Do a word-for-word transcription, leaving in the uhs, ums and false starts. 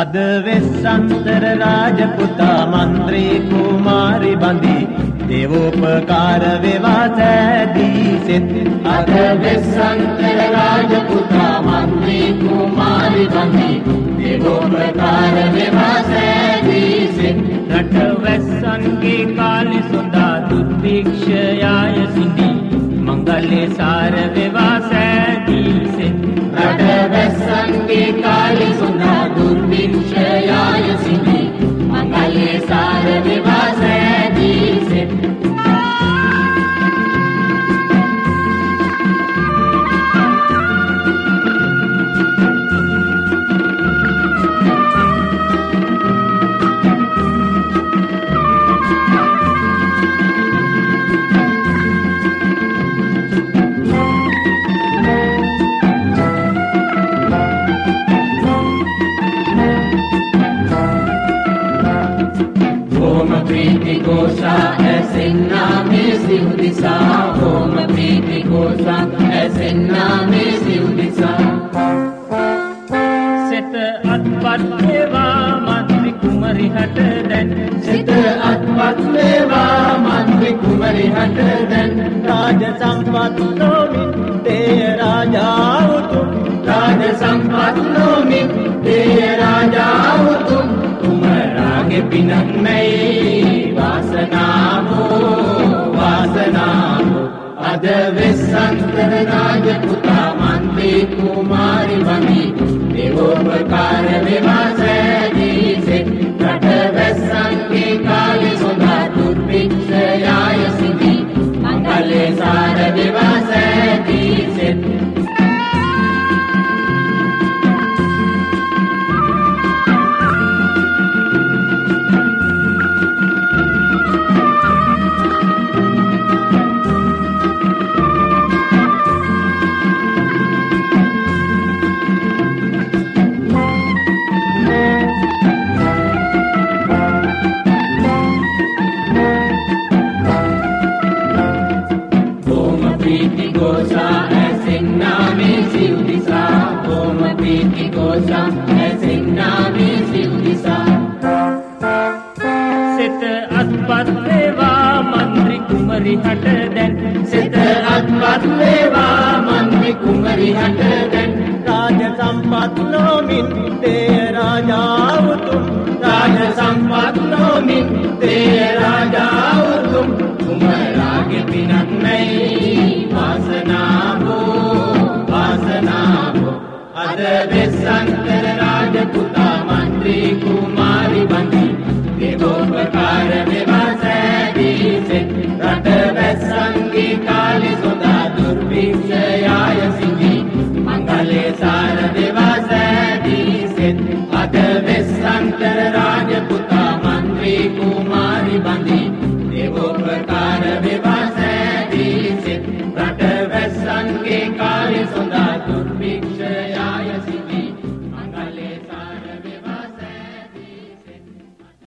අද වෙස්සන්තර රාජපුතා මන්ත්‍රී කුමාරි බඳි දේවෝපකාර වේවා සෑදී සෙත් අද වෙස්සන්තර රාජපුතා මන්ත්‍රී කුමාරි බඳි දේවෝපකාර වේවා සෑදී සෙත් රට වැස්සන්ගේ කාලේ සොඳා දුර්භික්ෂයාය සිඳි මංගල්‍ය සාර වේවා සෑදී සෙත් රට වැස්සන්ගේ කාලේ සොඳා දුර්භික්ෂයාය සිඳි මංගල්‍ය සාර වේවා සෑදී සෙත් प्रीति कोसा ऐसे नामे शिव दिशा ओम प्रीति कोसा ऐसे नामे शिव दिशा सित अत्पत देवा मंत्री कुमारी हट दन सित अत्पत देवा मंत्री कुमारी हट दन राज संपत लोमिन ते राजा तुम राज संपत लोमिन ते राजा तुम कुमारागे पिनक नहीं वासनामो वासनामो अद वेස්සන්තර රාජපුතා මන්ත්‍රී කුමාරි බඳි දේවෝපකාර වේවා සෑදී සෙත් රට වැස්සන්ගේ කාලේ සොඳා දුර්භික්ෂයාය සිඳි මංගල්‍ය සාර වේවා සෑදී සෙත් ऐसे नामे शिव दिशा सित अत्पत देवा मंत्री कुमारी हट दन सित अत्पत देवा मंत्री कुमारी हट दन राज संपत लोमिन ते राजा तुम राज संपत लोमिन ते राजा तुम कुमारागे पिनक नहीं वासनामो वासनामो अद वेස්සන්තර රාජපුතා මන්ත්‍රී කුමාරි බඳි දේවෝපකාර වේවා සෑදී සෙත් රට වැස්සන්ගේ කාලේ සොඳා දුර්භික්ෂයාය සිඳි මංගල්‍ය සාර වේවා සෑදී සෙත් අද වෙස්සන්තර රාජපුතා මන්ත්‍රී කුමාරි බඳි